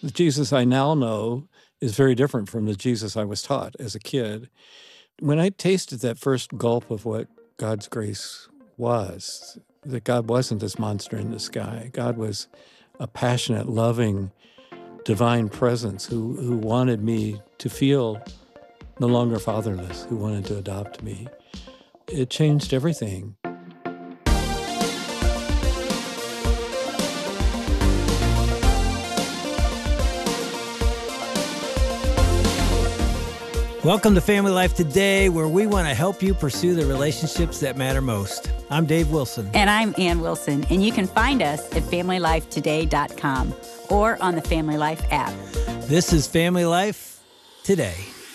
The Jesus I now know is very different from the Jesus I was taught as a kid. When I tasted that first gulp of what God's grace was, that God wasn't this monster in the sky. God was a passionate, loving, divine presence who wanted me to feel no longer fatherless, who wanted to adopt me. It changed everything. Welcome to Family Life Today, where we want to help you pursue the relationships that matter most. I'm Dave Wilson. And I'm Ann Wilson. And you can find us at FamilyLifeToday.com or on the Family Life app. This is Family Life Today.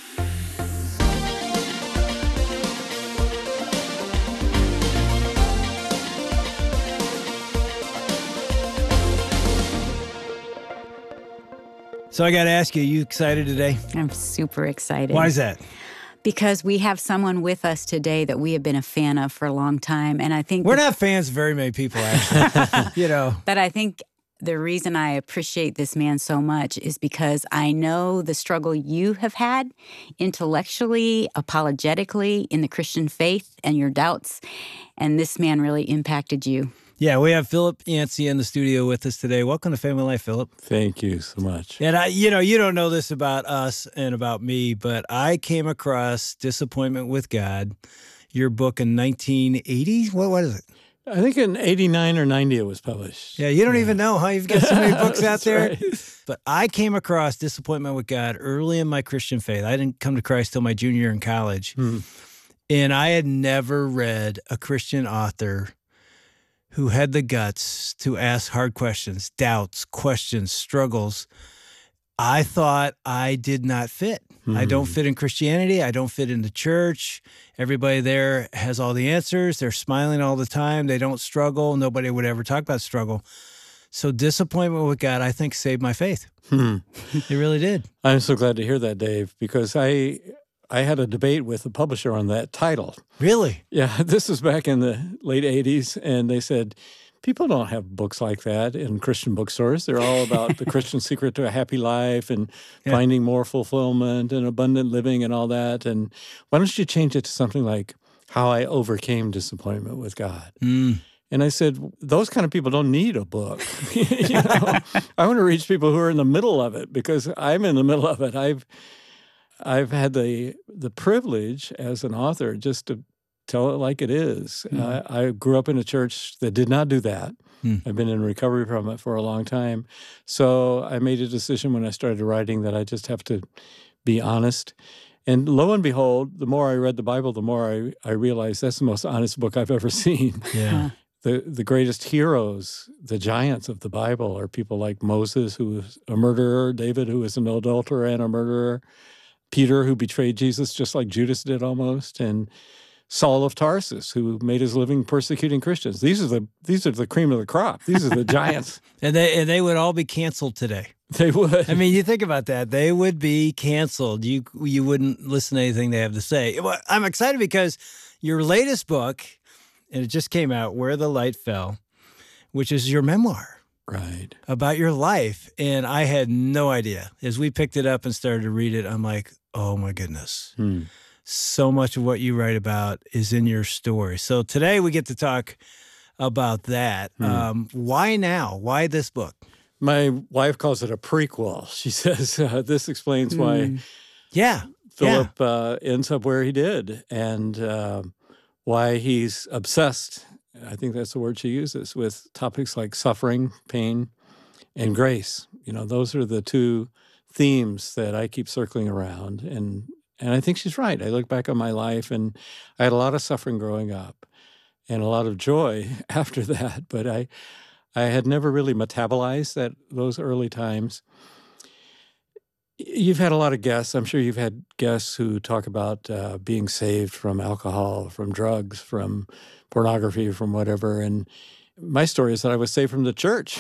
So I got to ask you, are you excited today? I'm super excited. Why is that? Because we have someone with us today that we have been a fan of for a long time. And I think we're not fans of very many people, actually. But I think the reason I appreciate this man so much is because I know the struggle you have had intellectually, apologetically, in the Christian faith and your doubts. And this man really impacted you. Yeah, we have Philip Yancey in the studio with us today. Welcome to Family Life, Philip. Thank you so much. And you don't know this about us and about me, but I came across Disappointment with God, your book in 1980. What is it? I think in 89 or 90 it was published. Yeah, you don't even know, huh? You've got so many books out there. Right. But I came across Disappointment with God early in my Christian faith. I didn't come to Christ till my junior year in college. And I had never read a Christian author who had the guts to ask hard questions, doubts, questions, struggles. I thought I did not fit. I don't fit in Christianity. I don't fit in the church. Everybody there has all the answers. They're smiling all the time. They don't struggle. Nobody would ever talk about struggle. So Disappointment with God, I think, saved my faith. It really did. I'm so glad to hear that, Dave, because I had a debate with the publisher on that title. Really? Yeah, this was back in the late 80s, and they said, people don't have books like that in Christian bookstores. They're all about the Christian secret to a happy life and finding more fulfillment and abundant living and all that. And why don't you change it to something like How I Overcame Disappointment with God? And I said, those kind of people don't need a book. I want to reach people who are in the middle of it because I'm in the middle of it. I've had the privilege as an author just to tell it like it is. I grew up in a church that did not do that. I've been in recovery from it for a long time. So I made a decision when I started writing that I just have to be honest. And lo and behold, the more I read the Bible, the more I realized that's the most honest book I've ever seen. Yeah. The greatest heroes, the giants of the Bible, are people like Moses, who was a murderer, David, who was an adulterer and a murderer, Peter, who betrayed Jesus just like Judas did almost, and Saul of Tarsus, who made his living persecuting Christians. These are the cream of the crop. These are the giants. And they would all be canceled today. They would. I mean, you think about that. They would be canceled. You wouldn't listen to anything they have to say. Well, I'm excited because your latest book, and it just came out, Where the Light Fell, which is your memoir. Right. About your life. And I had no idea. As we picked it up and started to read it, I'm like, oh my goodness. So much of what you write about is in your story. So today we get to talk about that. Why now? Why this book? My wife calls it a prequel. She says this explains why Philip ends up where he did and why he's obsessed. I think that's the word she uses, with topics like suffering, pain, and grace. Those are the two themes that I keep circling around. And I think she's right. I look back on my life, and I had a lot of suffering growing up and a lot of joy after that. But I had never really metabolized those early times. You've had a lot of guests. I'm sure you've had guests who talk about being saved from alcohol, from drugs, from pornography, from whatever. And my story is that I was saved from the church.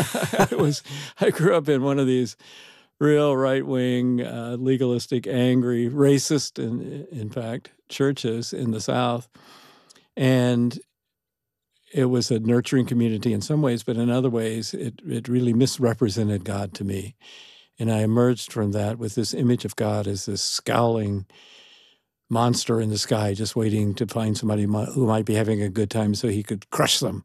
I grew up in one of these real right-wing, legalistic, angry, racist, in fact, churches in the South. And it was a nurturing community in some ways, but in other ways, it really misrepresented God to me. And I emerged from that with this image of God as this scowling monster in the sky, just waiting to find somebody who might be having a good time so he could crush them.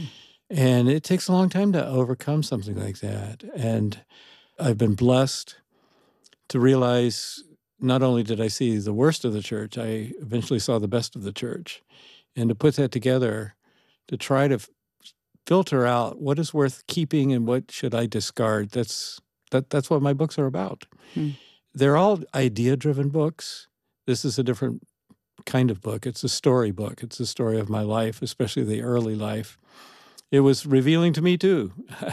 And it takes a long time to overcome something like that. And I've been blessed to realize not only did I see the worst of the church, I eventually saw the best of the church. And to put that together, to try to filter out what is worth keeping and what should I discard, that's what my books are about. They're all idea-driven books. This is a different kind of book. It's a story book. It's the story of my life, especially the early life. It was revealing to me, too.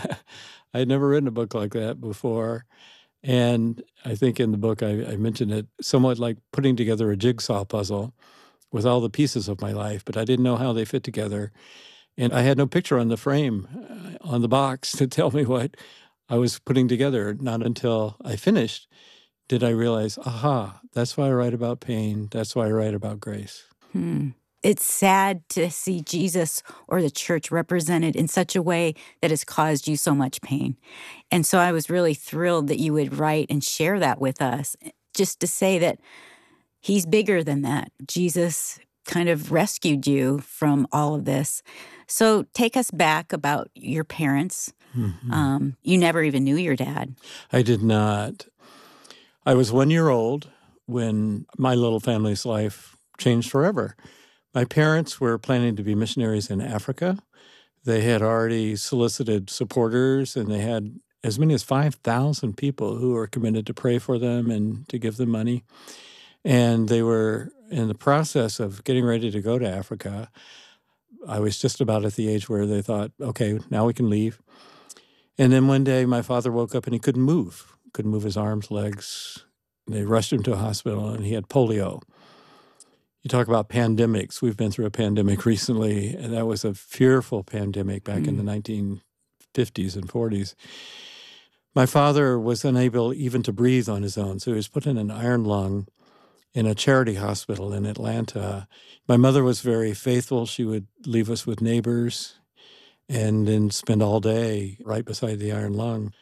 I had never written a book like that before. And I think in the book I mentioned it somewhat like putting together a jigsaw puzzle with all the pieces of my life, but I didn't know how they fit together. And I had no picture on the frame, on the box, to tell me what I was putting together. Not until I finished did I realize, aha, that's why I write about pain. That's why I write about grace. It's sad to see Jesus or the church represented in such a way that has caused you so much pain. And so I was really thrilled that you would write and share that with us, just to say that he's bigger than that. Jesus kind of rescued you from all of this. So take us back about your parents. You never even knew your dad. I did not. I was 1 year old when my little family's life changed forever. My parents were planning to be missionaries in Africa. They had already solicited supporters, and they had as many as 5,000 people who were committed to pray for them and to give them money. And they were in the process of getting ready to go to Africa. I was just about at the age where they thought, okay, now we can leave. And then one day my father woke up and he couldn't move his arms, legs. They rushed him to a hospital and he had polio. You talk about pandemics. We've been through a pandemic recently, and that was a fearful pandemic back in the 1950s and 40s. My father was unable even to breathe on his own, so he was put in an iron lung in a charity hospital in Atlanta. My mother was very faithful. She would leave us with neighbors and then spend all day right beside the iron lung.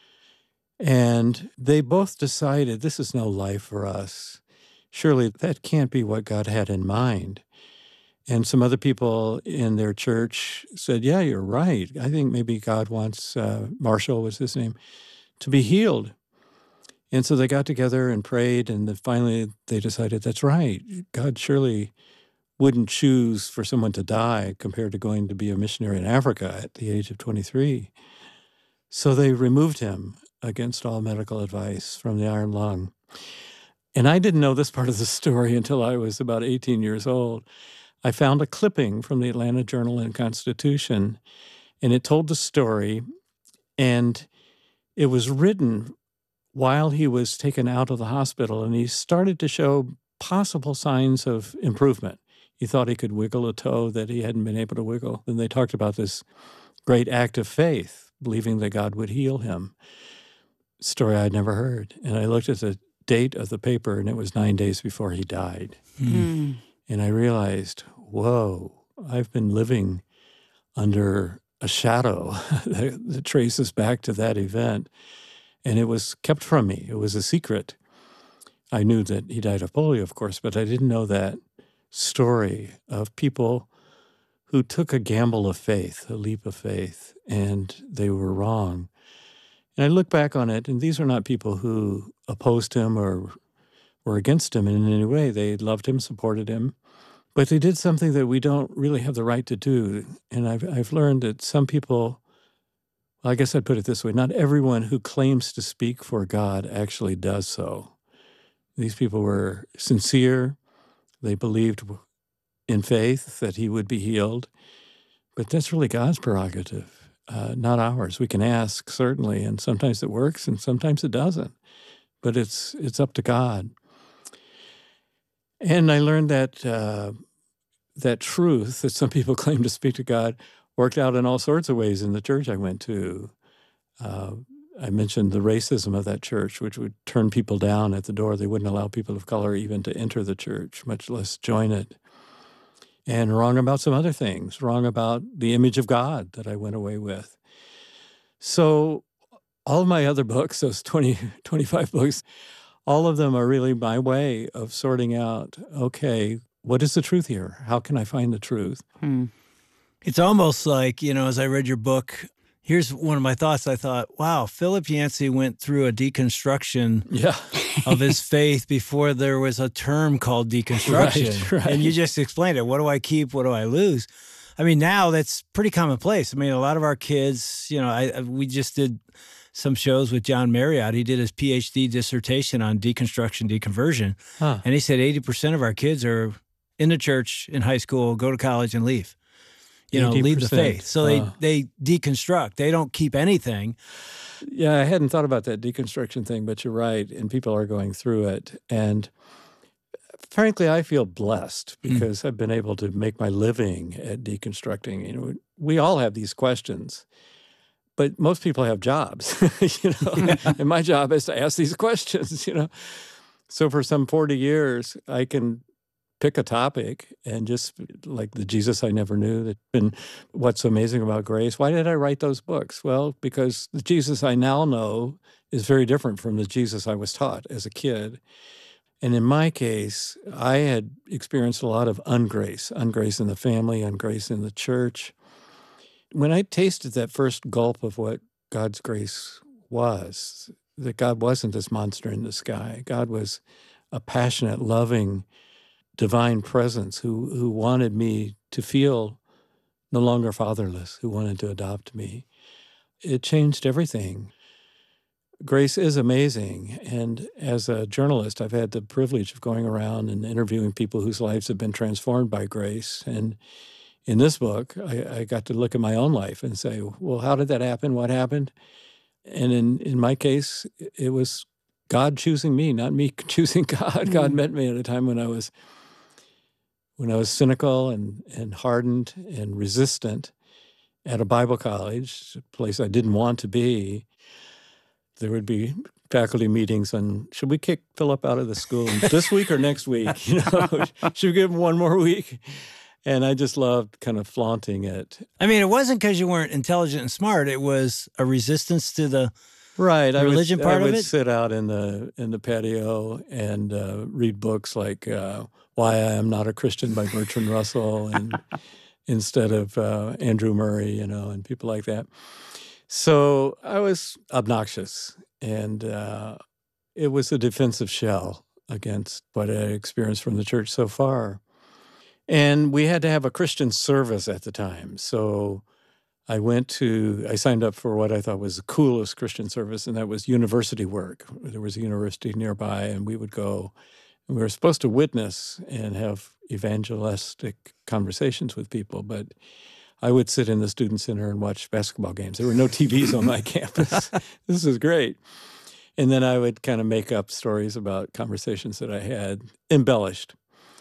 And they both decided this is no life for us. Surely that can't be what God had in mind. And some other people in their church said, yeah, you're right. I think maybe God wants, Marshall was his name, to be healed. And so they got together and prayed, and then finally they decided, that's right. God surely wouldn't choose for someone to die compared to going to be a missionary in Africa at the age of 23. So they removed him against all medical advice from the iron lung. And I didn't know this part of the story until I was about 18 years old. I found a clipping from the Atlanta Journal and Constitution, and it told the story, and it was written while he was taken out of the hospital, and he started to show possible signs of improvement. He thought he could wiggle a toe that he hadn't been able to wiggle. And they talked about this great act of faith, believing that God would heal him. Story I'd never heard. And I looked at the date of the paper, and it was 9 days before he died. And I realized, whoa, I've been living under a shadow that traces back to that event. And it was kept from me. It was a secret. I knew that he died of polio, of course, but I didn't know that story of people who took a gamble of faith, a leap of faith, and they were wrong. And I look back on it, and these are not people who opposed him or were against him in any way. They loved him, supported him, but they did something that we don't really have the right to do. And I've learned that some people, well, I guess I'd put it this way, not everyone who claims to speak for God actually does so. These people were sincere. They believed in faith that he would be healed, but that's really God's prerogative. Not ours. We can ask, certainly, and sometimes it works and sometimes it doesn't. But it's up to God. And I learned that that truth that some people claim to speak to God worked out in all sorts of ways in the church I went to. I mentioned the racism of that church, which would turn people down at the door. They wouldn't allow people of color even to enter the church, much less join it. And wrong about some other things, wrong about the image of God that I went away with. So all of my other books, those 25 books, all of them are really my way of sorting out, okay, what is the truth here? How can I find the truth? It's almost like, as I read your book, here's one of my thoughts. I thought, wow, Philip Yancey went through a deconstruction of his faith before there was a term called deconstruction. Right. And you just explained it. What do I keep? What do I lose? I mean, now that's pretty commonplace. I mean, a lot of our kids, we just did some shows with John Marriott. He did his PhD dissertation on deconstruction, deconversion. And he said 80% of our kids are in the church in high school, go to college and leave. Leave the faith. So they deconstruct. They don't keep anything. Yeah, I hadn't thought about that deconstruction thing, but you're right. And people are going through it. And frankly, I feel blessed because I've been able to make my living at deconstructing. We all have these questions, but most people have jobs, and my job is to ask these questions, So for some 40 years, I can pick a topic and just like the Jesus I Never Knew, What's So Amazing About Grace. Why did I write those books? Well, because the Jesus I now know is very different from the Jesus I was taught as a kid. And in my case, I had experienced a lot of ungrace in the family, ungrace in the church. When I tasted that first gulp of what God's grace was, that God wasn't this monster in the sky. God was a passionate, loving, divine presence who wanted me to feel no longer fatherless, who wanted to adopt me. It changed everything. Grace is amazing. And as a journalist, I've had the privilege of going around and interviewing people whose lives have been transformed by grace. And in this book, I got to look at my own life and say, well, how did that happen? What happened? And in my case, it was God choosing me, not me choosing God. God met me at a time when I was cynical and hardened and resistant at a Bible college, a place I didn't want to be. There would be faculty meetings on, should we kick Philip out of the school this week or next week? Should we give him one more week? And I just loved kind of flaunting it. I mean, it wasn't because you weren't intelligent and smart. It was a resistance to the religion part of it? I would sit out in the patio and read books like Why I Am Not a Christian by Bertrand Russell and instead of Andrew Murray, and people like that. So I was obnoxious, and it was a defensive shell against what I had experienced from the church so far. And we had to have a Christian service at the time. So I signed up for what I thought was the coolest Christian service, and that was university work. There was a university nearby, and we would go, and we were supposed to witness and have evangelistic conversations with people, but I would sit in the student center and watch basketball games. There were no TVs on my campus. This is great. And then I would kind of make up stories about conversations that I had, embellished.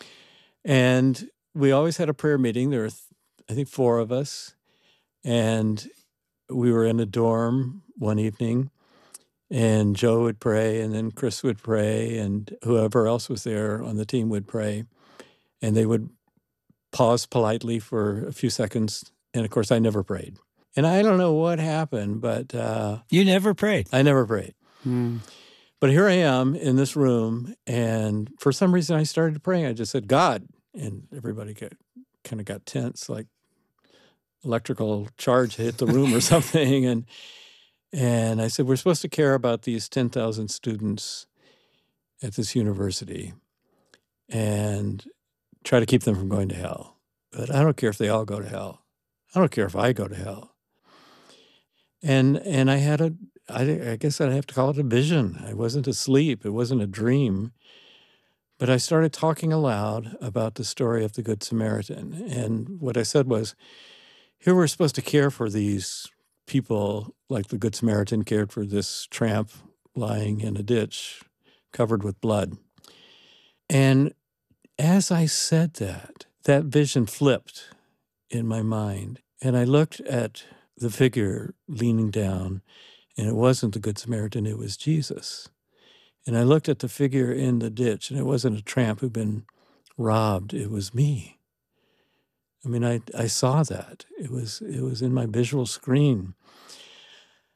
And we always had a prayer meeting. There were, I think, 4 of us. And we were in a dorm one evening, and Joe would pray, and then Chris would pray, and whoever else was there on the team would pray. And they would pause politely for a few seconds. And of course, I never prayed. And I don't know what happened, but you never prayed. I never prayed. But here I am in this room, and for some reason I started praying. I just said, God. And everybody kind of got tense, like electrical charge hit the room or something. And I said, we're supposed to care about these 10,000 students at this university and try to keep them from going to hell. But I don't care if they all go to hell. I don't care if I go to hell. And I had I guess I'd have to call it a vision. I wasn't asleep. It wasn't a dream. But I started talking aloud about the story of the Good Samaritan. And what I said was, here we're supposed to care for these people like the Good Samaritan cared for this tramp lying in a ditch covered with blood. And as I said that vision flipped in my mind. And I looked at the figure leaning down, and it wasn't the Good Samaritan, it was Jesus. And I looked at the figure in the ditch, and it wasn't a tramp who'd been robbed. It was me. I mean, I saw that. It was in my visual screen.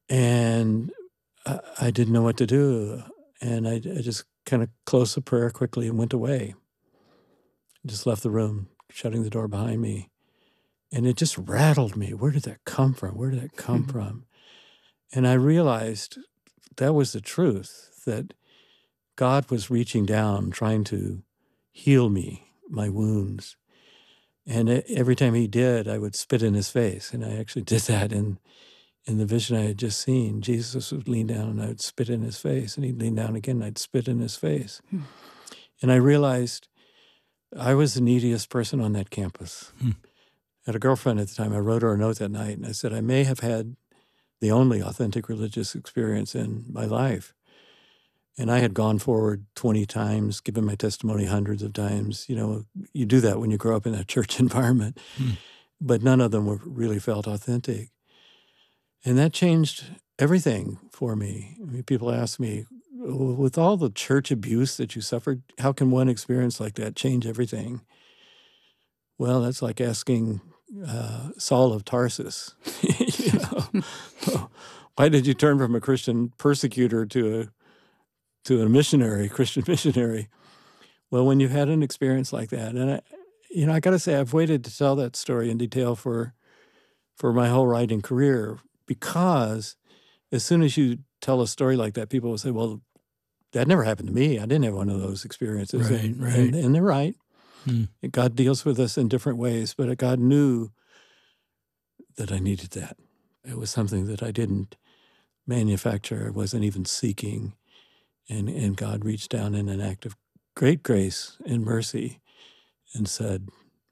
And I didn't know what to do. And I just kind of closed the prayer quickly and went away. Just left the room, shutting the door behind me. And it just rattled me. Where did that come from? Where did that come from? And I realized that was the truth, that God was reaching down, trying to heal me, my wounds. And every time he did, I would spit in his face. And I actually did that in the vision I had just seen. Jesus would lean down and I would spit in his face. And he'd lean down again and I'd spit in his face. And I realized I was the neediest person on that campus. I had a girlfriend at the time. I wrote her a note that night and I said, I may have had the only authentic religious experience in my life. And I had gone forward 20 times, given my testimony hundreds of times. You know, you do that when you grow up in a church environment. But none of them were really felt authentic. And that changed everything for me. I mean, people ask me, with all the church abuse that you suffered, how can one experience like that change everything? Well, that's like asking Saul of Tarsus, you know, why did you turn from a Christian persecutor to a missionary, Christian missionary? Well, when you had an experience like that, and I got to say, I've waited to tell that story in detail for my whole writing career, because as soon as you tell a story like that, people will say, well, that never happened to me. I didn't have one of those experiences. Right. And they're right. God deals with us in different ways, but God knew that I needed that. It was something that I didn't manufacture. I wasn't even seeking. And God reached down in an act of great grace and mercy and said,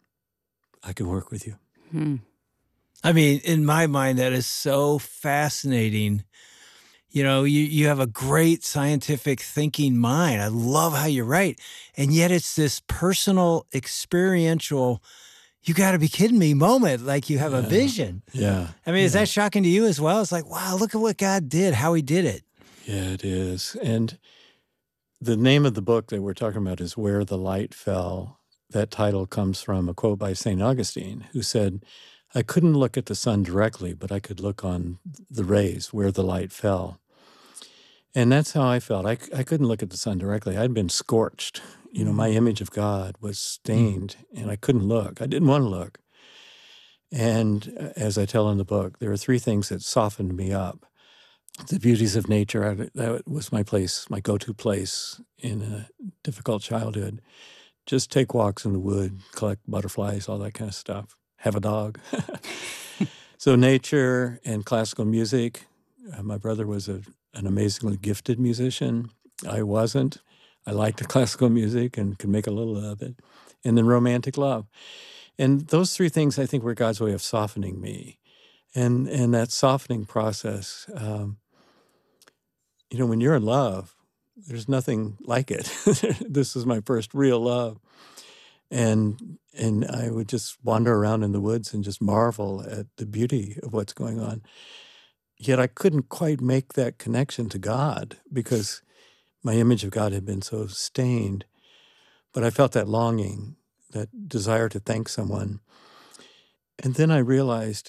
I can work with you. I mean, in my mind, that is so fascinating. You know, you have a great scientific thinking mind. I love how you write. And yet it's this personal, experiential, you got to be kidding me moment, like you have a vision. Yeah. I mean, is that shocking to you as well? It's like, wow, look at what God did, how he did it. Yeah, it is. And the name of the book that we're talking about is Where the Light Fell. That title comes from a quote by St. Augustine, who said, I couldn't look at the sun directly, but I could look on the rays where the light fell. And that's how I felt. I couldn't look at the sun directly. I'd been scorched. You know, my image of God was stained, and I couldn't look. I didn't want to look. And as I tell in the book, there are three things that softened me up. The beauties of nature, that was my place, my go-to place in a difficult childhood. Just take walks in the wood, collect butterflies, all that kind of stuff. Have a dog. So nature and classical music. My brother was an amazingly gifted musician. I wasn't. I liked the classical music and could make a little of it. And then romantic love. And those three things, I think, were God's way of softening me. And that softening process, you know, when you're in love, there's nothing like it. This is my first real love. And I would just wander around in the woods and just marvel at the beauty of what's going on. Yet I couldn't quite make that connection to God because my image of God had been so stained. But I felt that longing, that desire to thank someone. And then I realized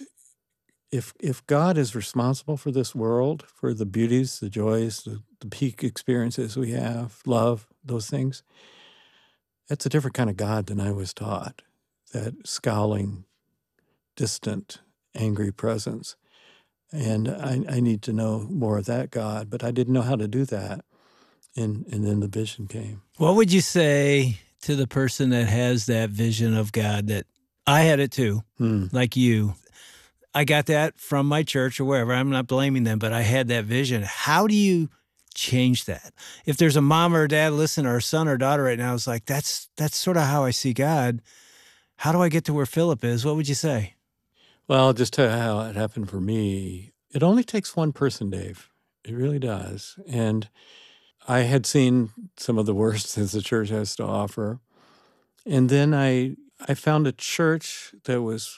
if God is responsible for this world, for the beauties, the joys, the peak experiences we have, love, those things, that's a different kind of God than I was taught. That scowling, distant, angry presence. And I need to know more of that God, but I didn't know how to do that. And then the vision came. What would you say to the person that has that vision of God that I had it too, like you? I got that from my church or wherever. I'm not blaming them, but I had that vision. How do you change that? If there's a mom or a dad listening, or a son or daughter right now is like, that's sort of how I see God. How do I get to where Philip is? What would you say? Well, I'll just tell you how it happened for me. It only takes one person, Dave. It really does. And I had seen some of the worst that the church has to offer. And then I found a church that was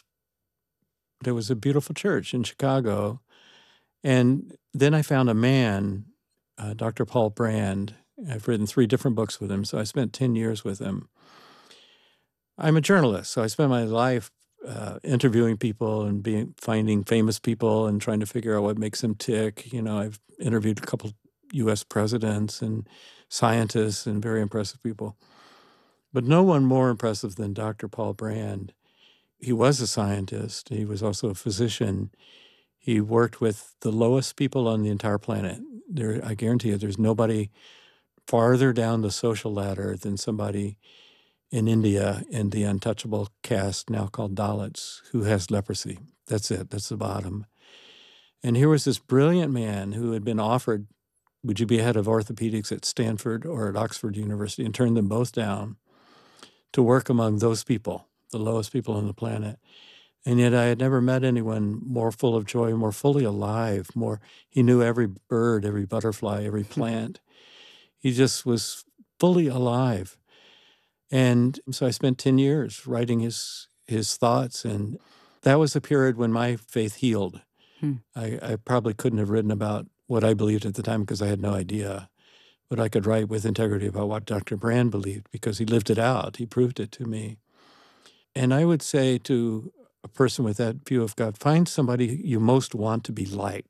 a beautiful church in Chicago. And then I found a man, Dr. Paul Brand. I've written 3 different books with him, so I spent 10 years with him. I'm a journalist, so I spent my life interviewing people and finding famous people and trying to figure out what makes them tick. I've interviewed a couple U.S. presidents and scientists and very impressive people. But no one more impressive than Dr. Paul Brand. He was a scientist. He was also a physician. He worked with the lowest people on the entire planet. I guarantee you there's nobody farther down the social ladder than somebody in India in the untouchable caste now called Dalits who has leprosy. That's it. That's the bottom. And here was this brilliant man who had been offered, would you be head of orthopedics at Stanford or at Oxford University, and turned them both down to work among those people, the lowest people on the planet. And yet I had never met anyone more full of joy, more fully alive, he knew every bird, every butterfly, every plant. He just was fully alive. And so I spent 10 years writing his thoughts, and that was a period when my faith healed. I probably couldn't have written about what I believed at the time because I had no idea. But I could write with integrity about what Dr. Brand believed because he lived it out. He proved it to me. And I would say to a person with that view of God, find somebody you most want to be like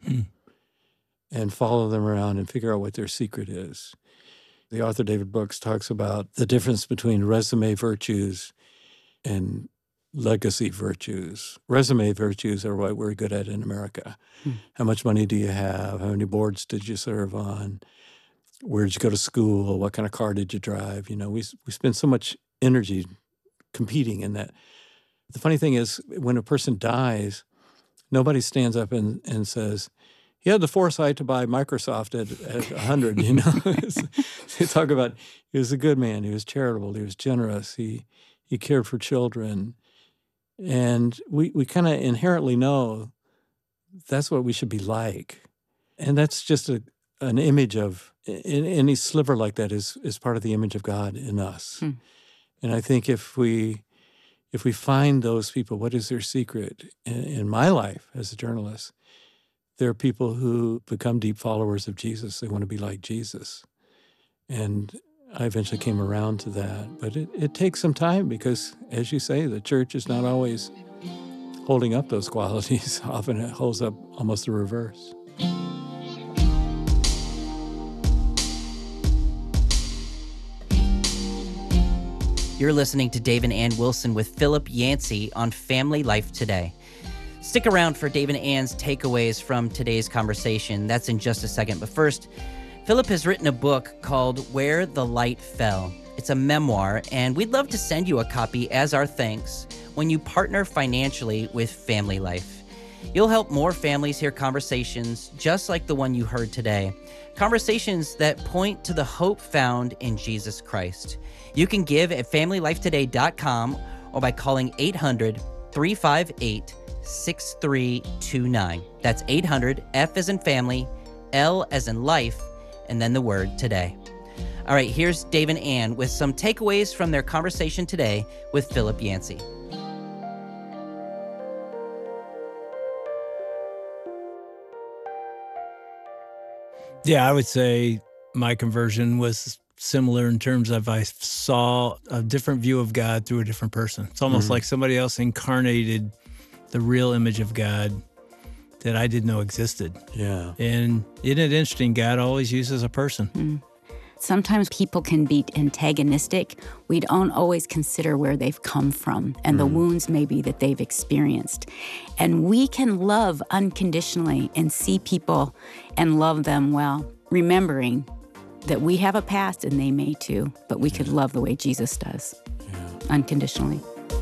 and follow them around and figure out what their secret is. The author David Brooks talks about the difference between resume virtues and legacy virtues. Resume virtues are what we're good at in America. How much money do you have? How many boards did you serve on? Where did you go to school? What kind of car did you drive? We spend so much energy competing in that. The funny thing is, when a person dies, nobody stands up and says, he had the foresight to buy Microsoft at 100, They talk about he was a good man, he was charitable, he was generous, he cared for children. And we kind of inherently know that's what we should be like. And that's just an image of, any sliver like that is part of the image of God in us. And I think if we find those people, what is their secret? In my life as a journalist, there are people who become deep followers of Jesus. They want to be like Jesus. And I eventually came around to that. But it takes some time because, as you say, the church is not always holding up those qualities. Often it holds up almost the reverse. You're listening to Dave and Ann Wilson with Philip Yancey on Family Life Today. Stick around for Dave and Ann's takeaways from today's conversation. That's in just a second. But first, Philip has written a book called Where the Light Fell. It's a memoir, and we'd love to send you a copy as our thanks when you partner financially with Family Life. You'll help more families hear conversations just like the one you heard today. Conversations that point to the hope found in Jesus Christ. You can give at FamilyLifeToday.com or by calling 800-358-6329. That's 800-F as in family, L as in life, and then the word today. All right, here's Dave and Ann with some takeaways from their conversation today with Philip Yancey. Yeah, I would say my conversion was similar in terms of I saw a different view of God through a different person. It's almost like somebody else incarnated the real image of God that I didn't know existed. Yeah. And isn't it interesting? God always uses a person. Sometimes people can be antagonistic. We don't always consider where they've come from and the wounds maybe that they've experienced. And we can love unconditionally and see people and love them well, remembering that we have a past and they may too, but we could love the way Jesus does, unconditionally.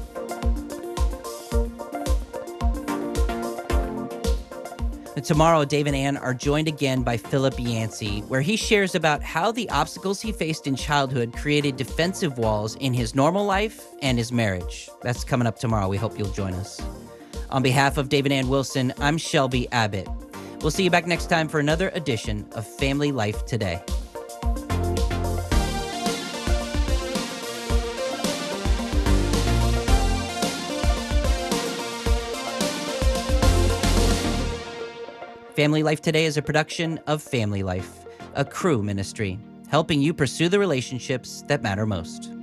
Tomorrow, Dave and Ann are joined again by Philip Yancey, where he shares about how the obstacles he faced in childhood created defensive walls in his normal life and his marriage. That's coming up tomorrow. We hope you'll join us. On behalf of Dave and Ann Wilson, I'm Shelby Abbott. We'll see you back next time for another edition of Family Life Today. Family Life Today is a production of Family Life, a Cru ministry, helping you pursue the relationships that matter most.